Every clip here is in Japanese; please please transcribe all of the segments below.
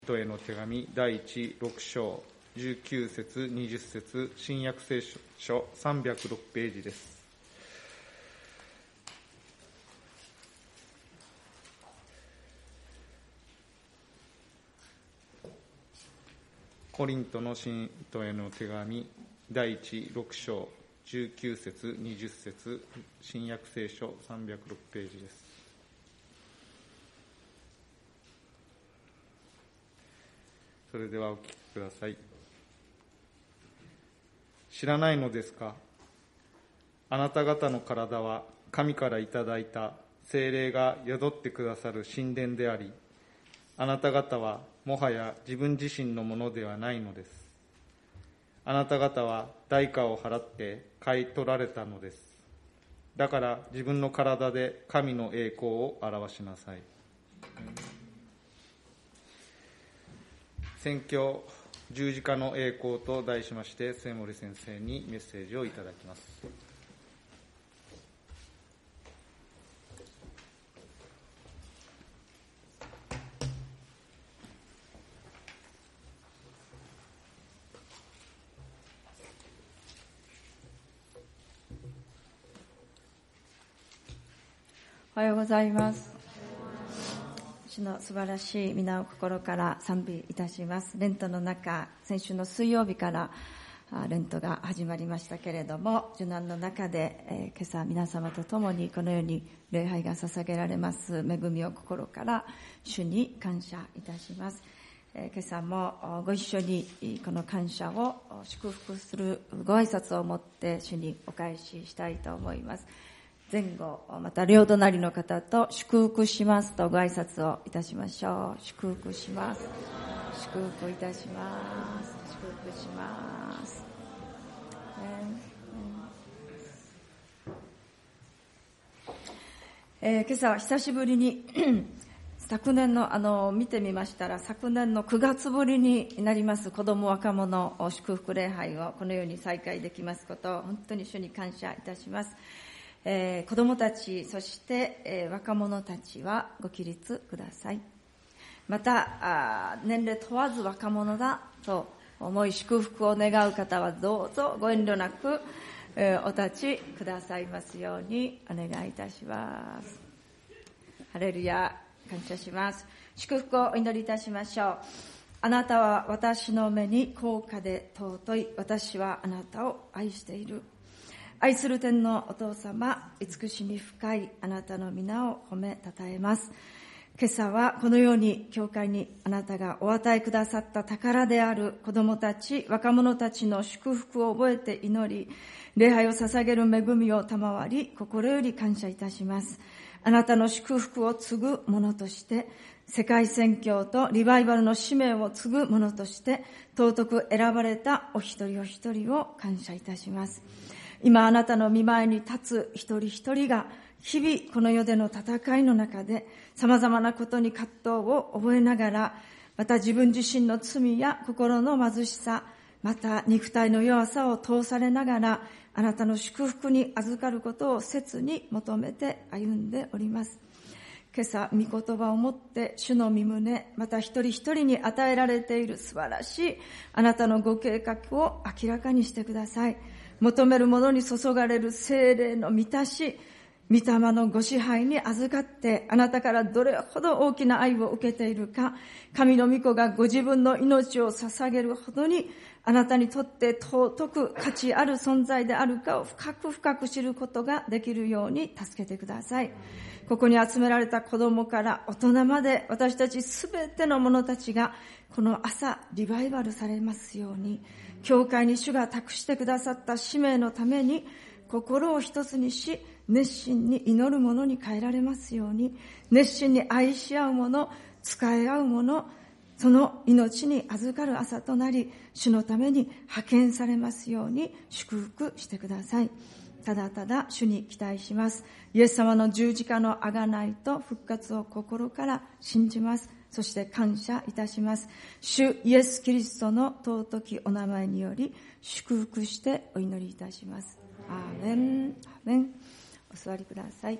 人への手紙第6章19節20節新約聖書306ページです。コリントの信徒への手紙第6章19節20節新約聖書306ページです。それではお聞きください。知らないのですか？あなた方の体は神からいただいた聖霊が宿ってくださる神殿であり、あなた方はもはや自分自身のものではないのです。あなた方は代価を払って買い取られたのです。だから自分の体で神の栄光を表しなさい。宣教十字架の栄光と題しまして末森先生にメッセージをいただきます。 おはようございます。主の素晴らしい皆を心から賛美いたします。レントの中、先週の水曜日からレントが始まりましたけれども、受難の中で、今朝皆様と共にこのように礼拝が捧げられます恵みを心から主に感謝いたします。今朝もご一緒にこの感謝を祝福するご挨拶をもって主にお返ししたいと思います。前後また両隣の方と祝福しますとご挨拶をいたしましょう。祝福します。祝福いたします。祝福します。今朝は久しぶりに昨年の見てみましたら、昨年の9月ぶりになります子ども若者祝福礼拝をこのように再開できますことを本当に主に感謝いたします。子どもたち、そして、若者たちはご起立ください。また年齢問わず若者だと思い祝福を願う方はどうぞご遠慮なく、お立ちくださいますようにお願いいたします。ハレルヤ、感謝します。祝福をお祈りいたしましょう。あなたは私の目に高価で尊い。私はあなたを愛している。愛する天のお父様、慈しみ深いあなたの皆を褒めたたえます。今朝はこのように教会にあなたがお与えくださった宝である子供たち、若者たちの祝福を覚えて祈り、礼拝を捧げる恵みを賜り、心より感謝いたします。あなたの祝福を継ぐ者として、世界宣教とリバイバルの使命を継ぐ者として、尊く選ばれたお一人お一人を感謝いたします。今あなたの御前に立つ一人一人が日々この世での戦いの中で様々なことに葛藤を覚えながら、また自分自身の罪や心の貧しさ、また肉体の弱さを通されながら、あなたの祝福に預かることを切に求めて歩んでおります。今朝御言葉をもって主の御胸、また一人一人に与えられている素晴らしいあなたのご計画を明らかにしてください。求める者に注がれる聖霊の満たし、御霊のご支配に預かって、あなたからどれほど大きな愛を受けているか、神の御子がご自分の命を捧げるほどに、あなたにとって尊く価値ある存在であるかを深く深く知ることができるように助けてください。ここに集められた子供から大人まで、私たちすべての者たちが、この朝リバイバルされますように、教会に主が託してくださった使命のために心を一つにし、熱心に祈る者に変えられますように、熱心に愛し合う者、仕え合う者、その命に預かる朝となり、主のために派遣されますように祝福してください。ただただ主に期待します。イエス様の十字架の贖いと復活を心から信じます。そして感謝いたします。主イエスキリストの尊きお名前により祝福してお祈りいたします。アーメン、アーメン。お座りください。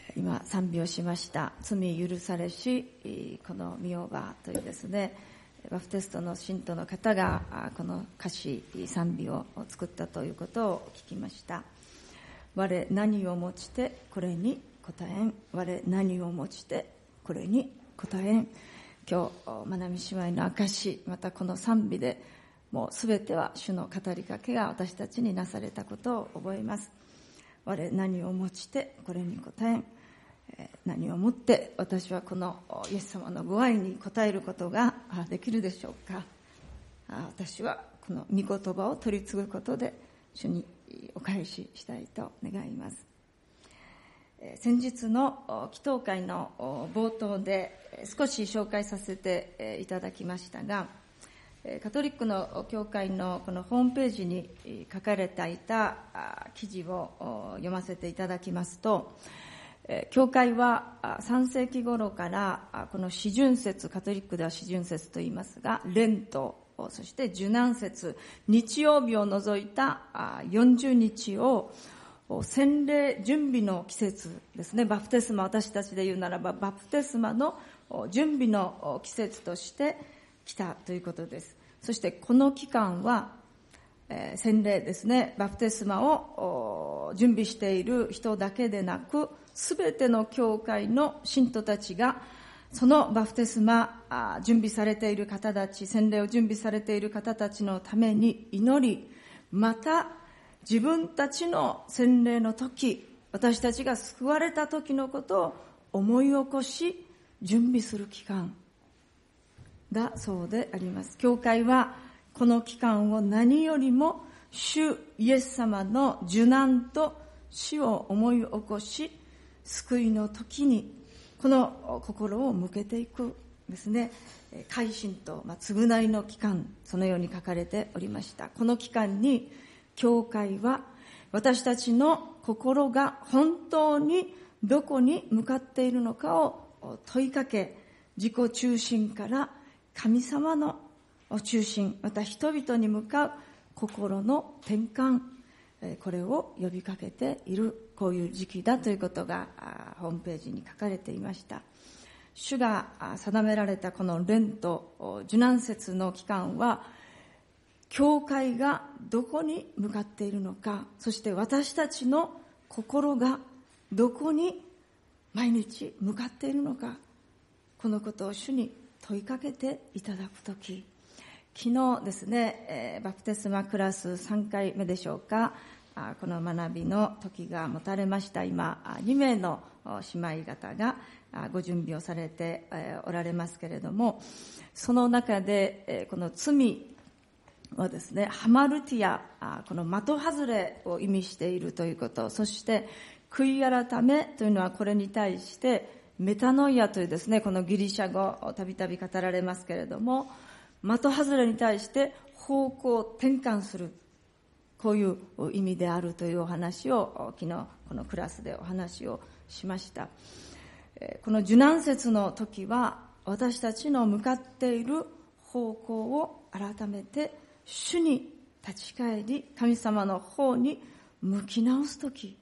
今賛美をしました罪許されしこの御代場というですね、バプテストの信徒の方がこの歌詞賛美を作ったということを聞きました。我何をもちてこれに応えん、我何をもちてこれに応えん。今日まなみ姉妹の証、またこの賛美でもうすべては主の語りかけが私たちになされたことを覚えます。我何をもちてこれに応えん、何をもって私はこのイエス様のご愛に応えることができるでしょうか。私はこの御言葉を取り継ぐことで主にお返ししたいと願います。先日の祈祷会の冒頭で少し紹介させていただきましたが、カトリックの教会のこのホームページに書かれていた記事を読ませていただきますと、教会は3世紀頃からこの四旬節、カトリックでは四旬節と言いますが、レント、そして受難節、日曜日を除いた40日を洗礼準備の季節ですね。バプテスマ、私たちで言うならばバプテスマの準備の季節として来たということです。そしてこの期間は洗礼ですね、バプテスマを準備している人だけでなく、すべての教会の信徒たちがそのバプテスマ準備されている方たち、洗礼を準備されている方たちのために祈り、また自分たちの洗礼の時、私たちが救われた時のことを思い起こし準備する期間だそうであります。教会はこの期間を何よりも主イエス様の受難と死を思い起こし、救いの時にこの心を向けていくですね、改心と償いの期間、そのように書かれておりました。この期間に教会は私たちの心が本当にどこに向かっているのかを問いかけ、自己中心から神様の中心、また人々に向かう心の転換、これを呼びかけている、こういう時期だということがホームページに書かれていました。主が定められたこのレント、受難節の期間は、教会がどこに向かっているのか、そして私たちの心がどこに毎日向かっているのか、このことを主に問いかけていただくとき、昨日ですね、バプテスマクラス3回目でしょうか、この学びの時が持たれました。今2名の姉妹方がご準備をされておられますけれども、その中でこの罪はですね、ハマルティア、この的外れを意味しているということ、そして悔い改めというのはこれに対してメタノイアというですね、このギリシャ語をたびたび語られますけれども、的外れに対して方向転換する、こういう意味であるというお話を昨日このクラスでお話をしました。この受難節の時は私たちの向かっている方向を改めて主に立ち返り、神様の方に向き直す時、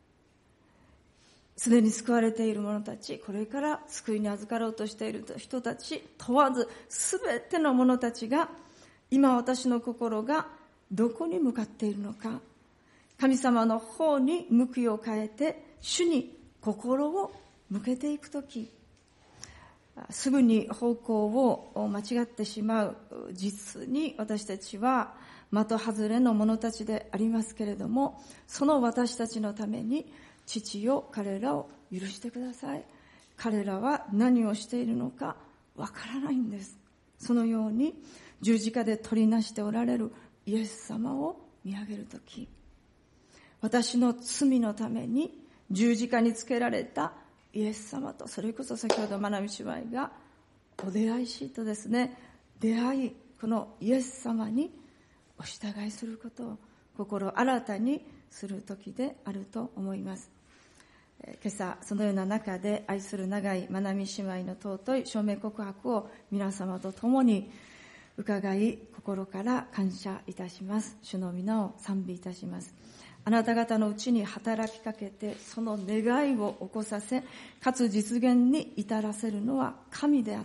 すでに救われている者たち、これから救いに預かろうとしている人たち問わず、すべての者たちが今私の心がどこに向かっているのか、神様の方に向きを変えて主に心を向けていくとき、すぐに方向を間違ってしまう、実に私たちは的外れの者たちでありますけれども、その私たちのために父よ、彼らを許してください。彼らは何をしているのかわからないんです。そのように十字架で取りなしておられるイエス様を見上げるとき、私の罪のために十字架につけられたイエス様と、それこそ先ほどまなみ姉妹がお出会いシートですね、出会い、このイエス様にお従いすることを心新たにする時であると思います。今朝そのような中で愛する永井まなみ姉妹の尊い証明告白を皆様と共に伺い、心から感謝いたします。主の皆を賛美いたします。 あなた方のうちに働きかけて、その願いを起こさせ、かつ実現に至らせるのは神であって、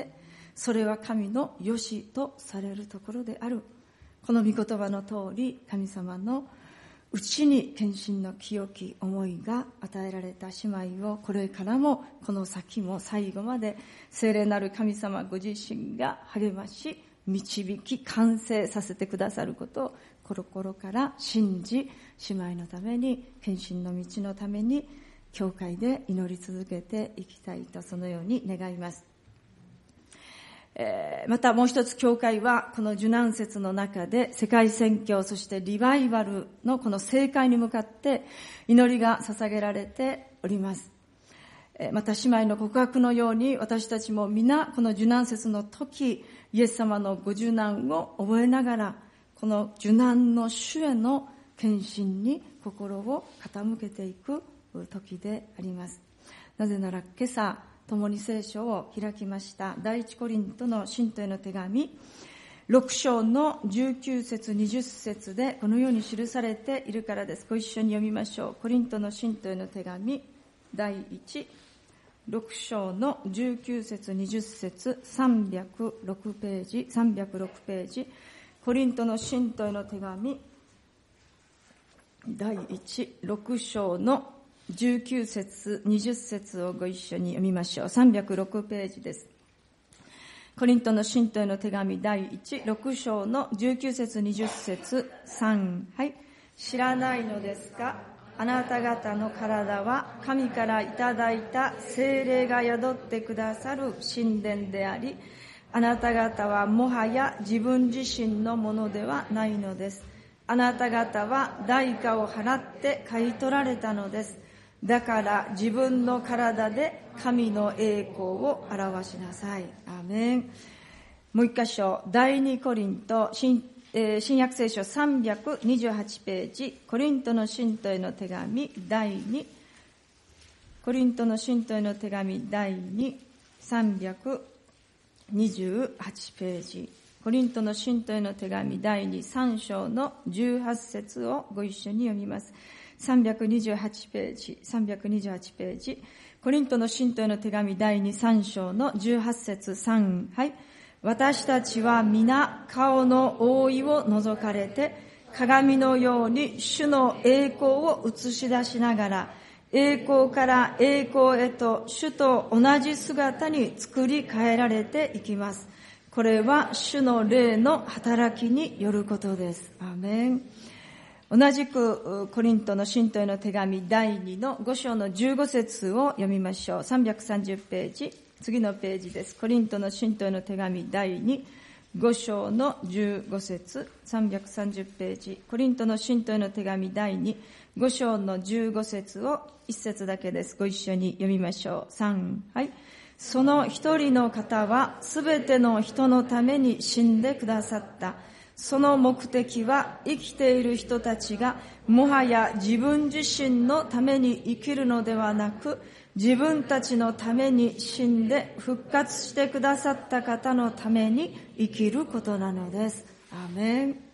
それは神の良しとされるところである。この御言葉の通り、神様のうちに献身の清き思いが与えられた姉妹を、これからもこの先も最後まで聖霊なる神様ご自身が励まし、導き完成させてくださることを心から信じ、姉妹のために、献身の道のために教会で祈り続けていきたいと、そのように願います。またもう一つ、教会はこの受難節の中で世界宣教、そしてリバイバルのこの正解に向かって祈りが捧げられております。また姉妹の告白のように、私たちも皆この受難節の時、イエス様のご受難を覚えながら、この受難の主への献身に心を傾けていく時であります。なぜなら今朝共に聖書を開きました第一コリントの信徒への手紙6章の19節20節でこのように記されているからです。ご一緒に読みましょう。コリントの信徒への手紙第1、6章の19節20節306ページ、コリントの信徒への手紙第1、6章の19節20節をご一緒に読みましょう。306ページです。コリントの信徒への手紙第1、6章の19節20節3、はい。知らないのですか？あなた方の体は神からいただいた聖霊が宿ってくださる神殿であり、あなた方はもはや自分自身のものではないのです。あなた方は代価を払って買い取られたのです。だから自分の体で神の栄光を表しなさい。アーメン。もう一箇所、第二コリント新約聖書328ページ、コリントの信徒への手紙第2、コリントの信徒への手紙第2、328ページ、コリントの信徒への手紙第2、3章の18節をご一緒に読みます。328ページ、コリントの信徒への手紙第2、3章の18節3、はい。私たちは皆顔の覆いを除かれて、鏡のように主の栄光を映し出しながら、栄光から栄光へと主と同じ姿に作り変えられていきます。これは主の霊の働きによることです。アーメン。同じくコリントの信徒への手紙第2の5章の15節を読みましょう。330ページ、次のページです。コリントの信徒への手紙第2、5章の15節、330ページ、コリントの信徒への手紙第2、5章の15節を1節だけです。ご一緒に読みましょう。3、はい。その一人の方はすべての人のために死んでくださった。その目的は生きている人たちがもはや自分自身のために生きるのではなく、自分たちのために死んで復活してくださった方のために生きることなのです。アーメン。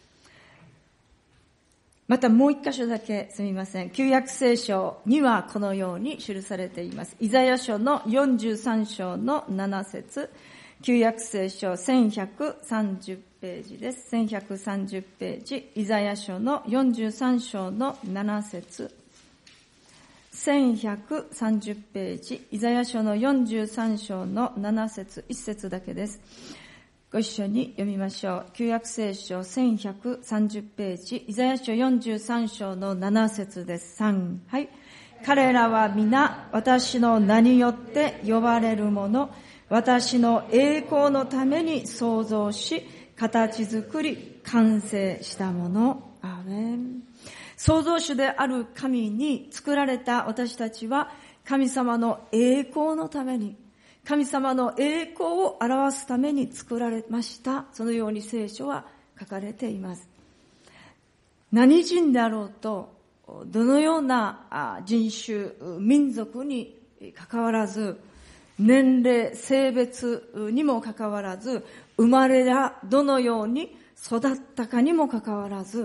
またもう一箇所だけすみません。旧約聖書にはこのように記されています。イザヤ書の43章の7節、旧約聖書1130ページです。1130ページ、イザヤ書の43章の7節、1130ページ、イザヤ書の43章の7節、1節だけです。ご一緒に読みましょう。旧約聖書1130ページ、イザヤ書43章の7節です。3、はい。彼らは皆私の名によって呼ばれるもの、私の栄光のために創造し、形作り、完成したもの。アーメン。創造主である神に作られた私たちは、神様の栄光のために、神様の栄光を表すために作られました。そのように聖書は書かれています。何人であろうと、どのような人種、民族に関わらず、年齢、性別にもかかわらず、生まれがどのように育ったかにもかかわらず、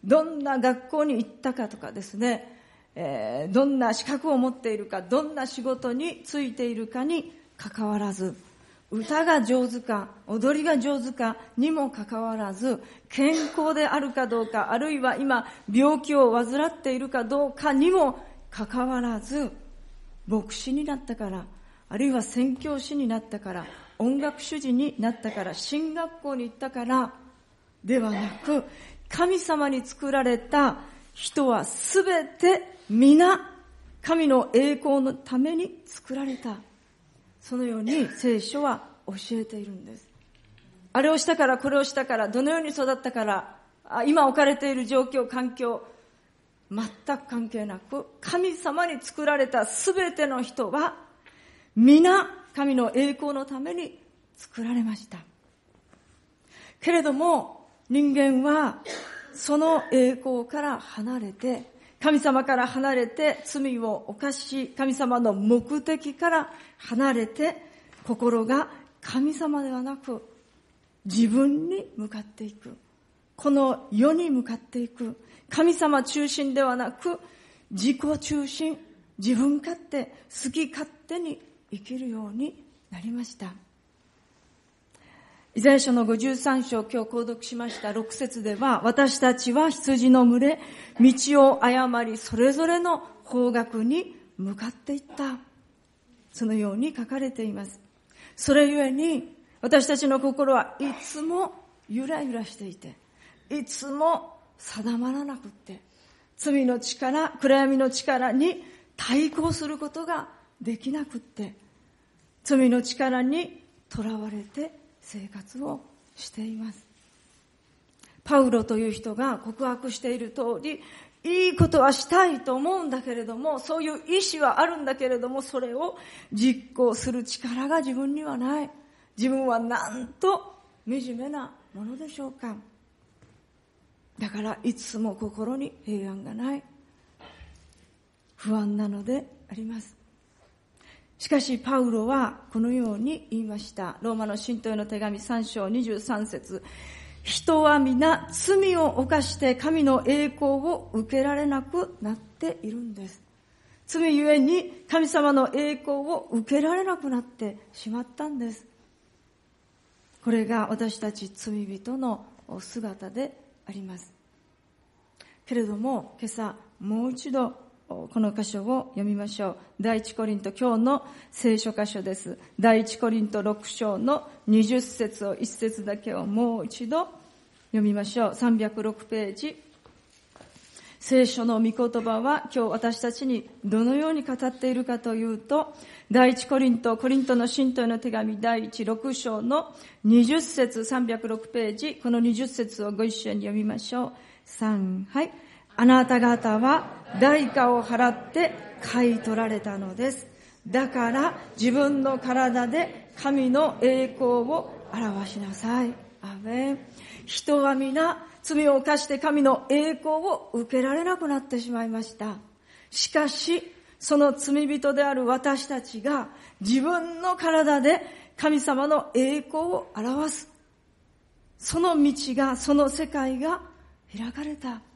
どんな学校に行ったかとかですね、どんな資格を持っているか、どんな仕事についているかに関わらず、歌が上手か踊りが上手かにもかかわらず、健康であるかどうか、あるいは今病気を患っているかどうかにもかかわらず、牧師になったから、あるいは宣教師になったから、音楽主事になったから、進学校に行ったからではなく、神様に作られた人はすべて皆神の栄光のために作られた。そのように聖書は教えているんです。あれをしたから、これをしたから、どのように育ったから、今置かれている状況、環境、全く関係なく、神様に作られたすべての人は皆神の栄光のために作られました。けれども人間はその栄光から離れて、神様から離れて罪を犯し、神様の目的から離れて、心が神様ではなく自分に向かっていく、この世に向かっていく、神様中心ではなく自己中心、自分勝手、好き勝手に生きるようになりました。イザヤ書の53章、今日購読しました6節では、私たちは羊の群れ、道を誤り、それぞれの方角に向かっていった。そのように書かれています。それゆえに、私たちの心はいつもゆらゆらしていて、いつも定まらなくって、罪の力、暗闇の力に対抗することができなくって、罪の力にとらわれて、生活をしています。パウロという人が告白している通り、いいことはしたいと思うんだけれども、そういう意志はあるんだけれども、それを実行する力が自分にはない。自分はなんと惨めなものでしょうか。だからいつも心に平安がない。不安なのであります。しかしパウロはこのように言いました。ローマの信徒への手紙3章23節、人は皆罪を犯して神の栄光を受けられなくなっているんです。罪ゆえに神様の栄光を受けられなくなってしまったんです。これが私たち罪人の姿であります。けれども今朝もう一度この箇所を読みましょう。第一コリント、今日の聖書箇所です。第一コリント6章の20節を1節だけをもう一度読みましょう。306ページ。聖書の御言葉は今日私たちにどのように語っているかというと、第一コリントの信徒への手紙第6章の20節306ページ、この20節をご一緒に読みましょう。3、はい。あなた方は代価を払って買い取られたのです。だから自分の体で神の栄光を表しなさい。アーメン。人は皆罪を犯して神の栄光を受けられなくなってしまいました。しかしその罪人である私たちが自分の体で神様の栄光を表す、その道が、その世界が開かれた。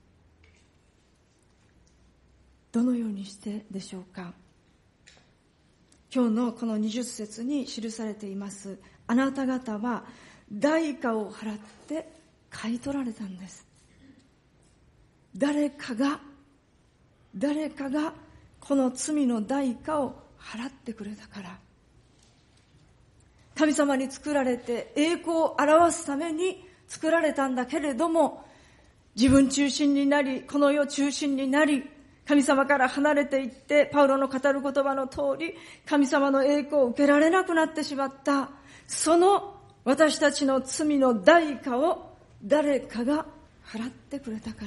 どのようにしてでしょうか。今日のこの20節に記されています。あなた方は代価を払って買い取られたんです。誰かがこの罪の代価を払ってくれたから。神様に作られて栄光を表すために作られたんだけれども、自分中心になり、この世中心になり、神様から離れていって、パウロの語る言葉の通り、神様の栄光を受けられなくなってしまった。その私たちの罪の代価を誰かが払ってくれたから、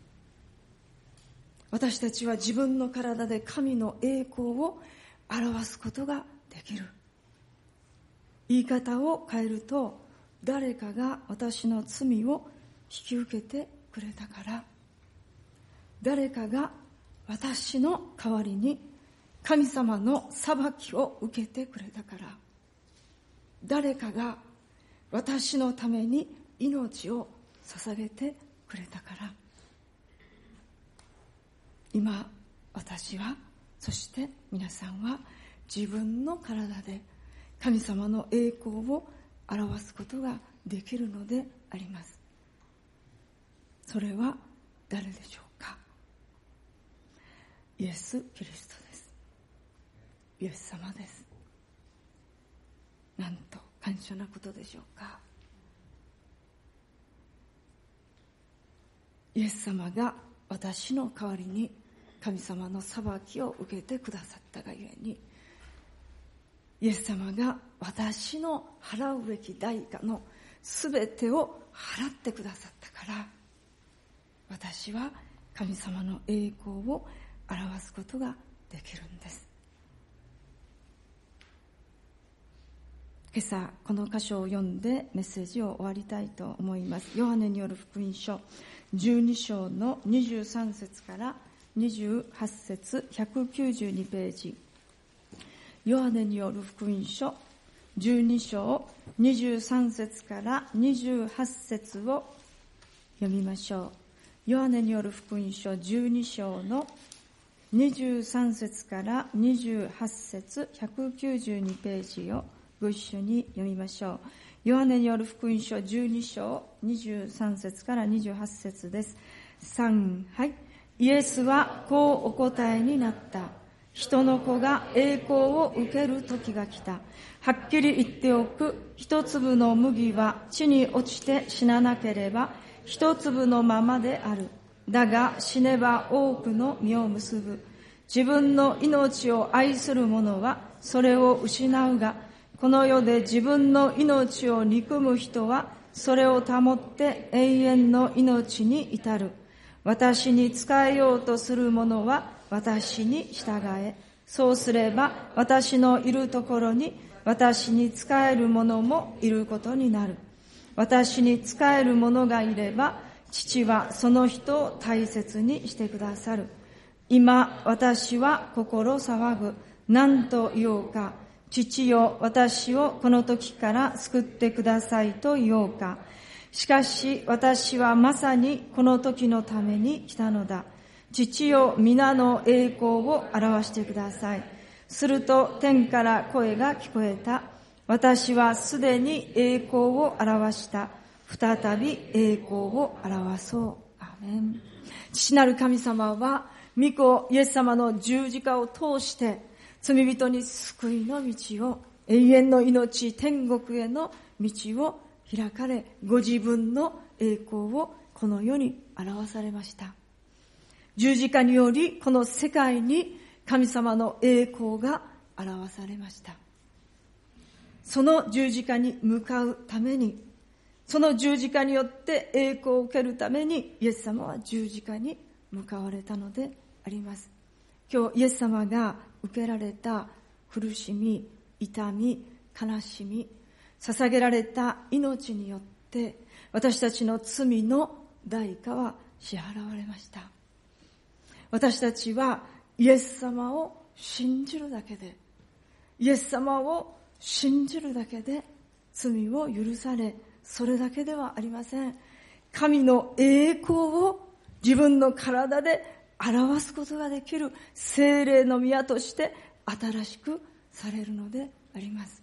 私たちは自分の体で神の栄光を表すことができる。言い方を変えると、誰かが私の罪を引き受けてくれたから、誰かが私の代わりに神様の裁きを受けてくれたから、誰かが私のために命を捧げてくれたから、今私は、そして皆さんは自分の体で神様の栄光を表すことができるのであります。それは誰でしょうか？イエス・キリストです。イエス様です。なんと感謝なことでしょうか。イエス様が私の代わりに神様の裁きを受けてくださったがゆえに、イエス様が私の払うべき代価のすべてを払ってくださったから、私は神様の栄光を表すことができるんです。今朝この箇所を読んでメッセージを終わりたいと思います。ヨハネによる福音書12章の23節から28節、192ページ。ヨハネによる福音書12章23節から28節を読みましょう。ヨハネによる福音書12章の23節から28節、192ページをご一緒に読みましょう。ヨハネによる福音書12章23節から28節です。3、はい。イエスはこうお答えになった。人の子が栄光を受ける時が来た。はっきり言っておく。一粒の麦は地に落ちて死ななければ一粒のままである。だが死ねば多くの実を結ぶ。自分の命を愛する者はそれを失うが、この世で自分の命を憎む人はそれを保って永遠の命に至る。私に仕えようとする者は私に従え。そうすれば私のいるところに私に仕える者もいることになる。私に仕える者がいれば父はその人を大切にしてくださる。今私は心騒ぐ。何と言おうか。父よ、私をこの時から救ってくださいと言おうか。しかし私はまさにこの時のために来たのだ。父よ、皆の栄光を表してください。すると天から声が聞こえた。私はすでに栄光を表した。再び栄光を表そう。アーメン。父なる神様は御子イエス様の十字架を通して罪人に救いの道を、永遠の命、天国への道を開かれ、ご自分の栄光をこの世に表されました。十字架によりこの世界に神様の栄光が表されました。その十字架に向かうために、その十字架によって栄光を受けるためにイエス様は十字架に向かわれたのであります。今日イエス様が受けられた苦しみ、痛み、悲しみ、捧げられた命によって私たちの罪の代価は支払われました。私たちはイエス様を信じるだけで、イエス様を信じるだけで罪を許され、それだけではありません。神の栄光を自分の体で表すことができる聖霊の宮として新しくされるのであります。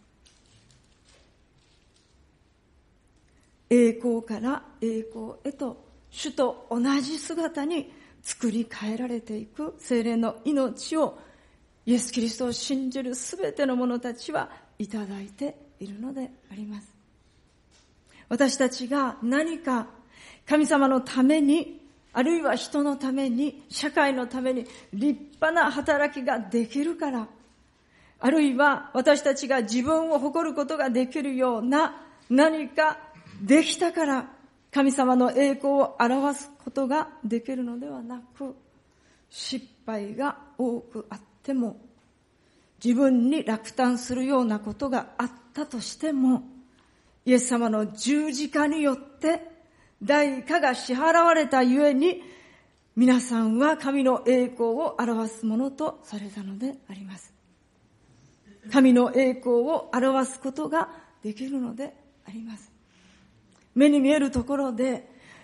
栄光から栄光へと主と同じ姿に作り変えられていく聖霊の命をイエス・キリストを信じるすべての者たちはいただいているのであります。私たちが何か神様のために、あるいは人のために、社会のために立派な働きができるから、あるいは私たちが自分を誇ることができるような何かできたから神様の栄光を表すことができるのではなく、失敗が多くあっても、自分に落胆するようなことがあったとしても、イエス様の十字架によって代価が支払われたゆえに、皆さんは神の栄光を表すものとされたのであります。神の栄光を表すことができるのであります。目に見えるところで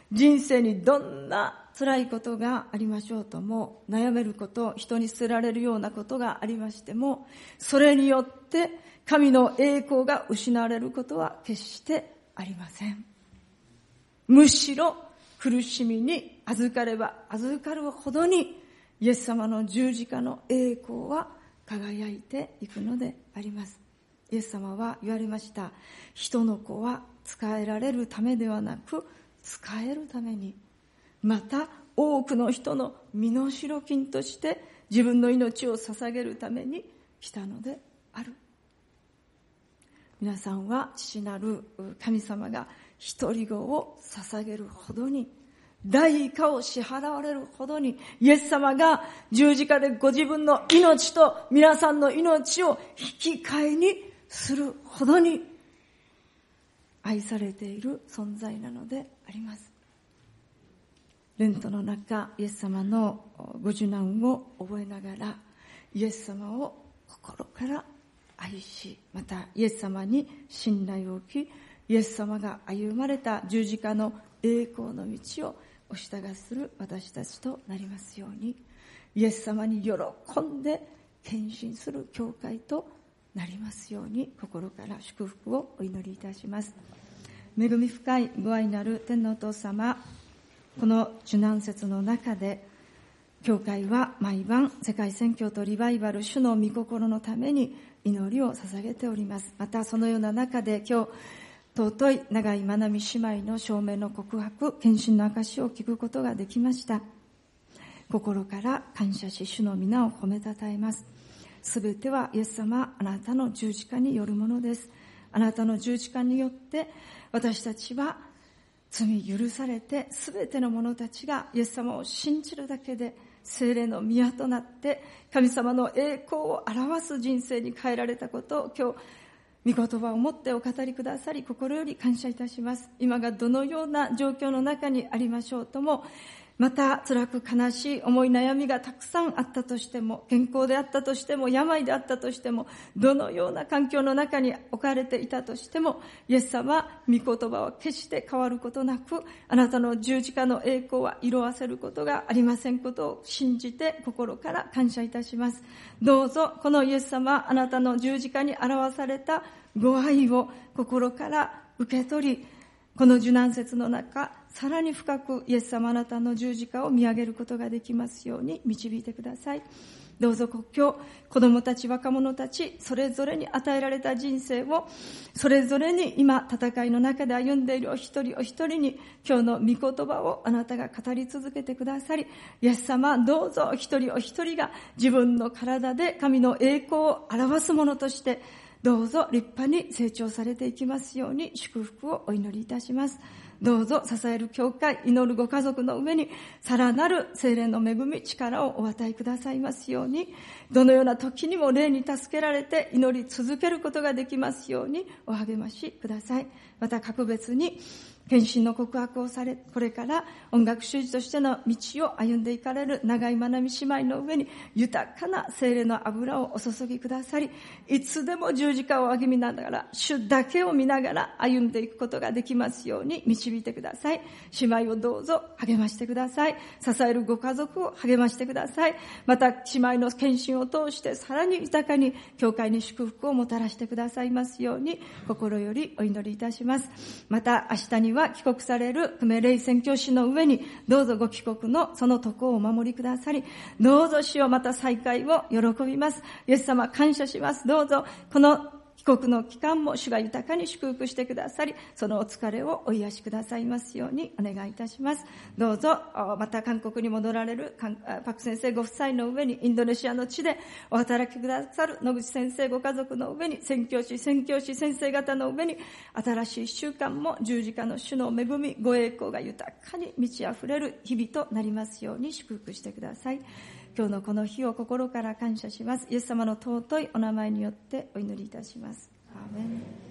人生にどんな辛いことがありましょうとも、悩めること、人に捨てられるようなことがありましても、それによって神の栄光が失われることは決してありません。むしろ苦しみに預かれば預かるほどに、イエス様の十字架の栄光は輝いていくのであります。イエス様は言われました。人の子は仕えられるためではなく、仕えるために、また多くの人の身代金として自分の命を捧げるために来たのである。皆さんは父なる神様が一人子を捧げるほどに、代価を支払われるほどに、イエス様が十字架でご自分の命と皆さんの命を引き換えにするほどに愛されている存在なのであります。レントの中、イエス様のご受難を覚えながら、イエス様を心から愛し、またイエス様に信頼を置き、イエス様が歩まれた十字架の栄光の道をお従いする私たちとなりますように、イエス様に喜んで献身する教会となりますように、心から祝福をお祈りいたします。恵み深いご愛なる天のお父様、この受難節の中で、教会は毎晩世界宣教とリバイバル、主の御心のために祈りを捧げております。またそのような中で今日、尊い永井愛美姉妹の証明の告白、献身の証を聞くことができました。心から感謝し、主の皆を褒めたたえます。すべてはイエス様、あなたの十字架によるものです。あなたの十字架によって私たちは罪許されて、すべての者たちがイエス様を信じるだけで聖霊の宮となって神様の栄光を表す人生に変えられたことを今日御言葉を持ってお語りくださり、心より感謝いたします。今がどのような状況の中にありましょうとも、また辛く悲しい思い悩みがたくさんあったとしても、健康であったとしても、病であったとしても、どのような環境の中に置かれていたとしても、イエス様、御言葉は決して変わることなく、あなたの十字架の栄光は色あせることがありませんことを信じて心から感謝いたします。どうぞこのイエス様、あなたの十字架に表されたご愛を心から受け取り、この受難節の中、さらに深くイエス様、あなたの十字架を見上げることができますように導いてください。どうぞ今日、子供たち、若者たち、それぞれに与えられた人生を、それぞれに今戦いの中で歩んでいるお一人お一人に、今日の御言葉をあなたが語り続けてくださり、イエス様、どうぞお一人お一人が自分の体で神の栄光を表すものとして、どうぞ立派に成長されていきますように祝福をお祈りいたします。どうぞ支える教会、祈るご家族の上にさらなる聖霊の恵み、力をお与えくださいますように、どのような時にも霊に助けられて祈り続けることができますようにお励ましください。また格別に献身の告白をされ、これから音楽主事としての道を歩んでいかれる永井愛美姉妹の上に豊かな聖霊の油をお注ぎくださり、いつでも十字架を歩みながら、主だけを見ながら歩んでいくことができますように導いてください。姉妹をどうぞ励ましてください。支えるご家族を励ましてください。また姉妹の献身を通してさらに豊かに教会に祝福をもたらしてくださいますように心よりお祈りいたします。また明日には帰国される久米霊宣教師の上にどうぞご帰国のその徳をお守りくださり、どうぞ主よまた再会を喜びます。イエス様感謝します。どうぞこの帰国の期間も主が豊かに祝福してくださり、そのお疲れをお癒しくださいますようにお願いいたします。どうぞまた韓国に戻られるパク先生ご夫妻の上に、インドネシアの地でお働きくださる野口先生ご家族の上に、宣教師先生方の上に、新しい1週間も十字架の主の恵みご栄光が豊かに満ち溢れる日々となりますように祝福してください。今日のこの日を心から感謝します。イエス様の尊いお名前によってお祈りいたします。アーメン。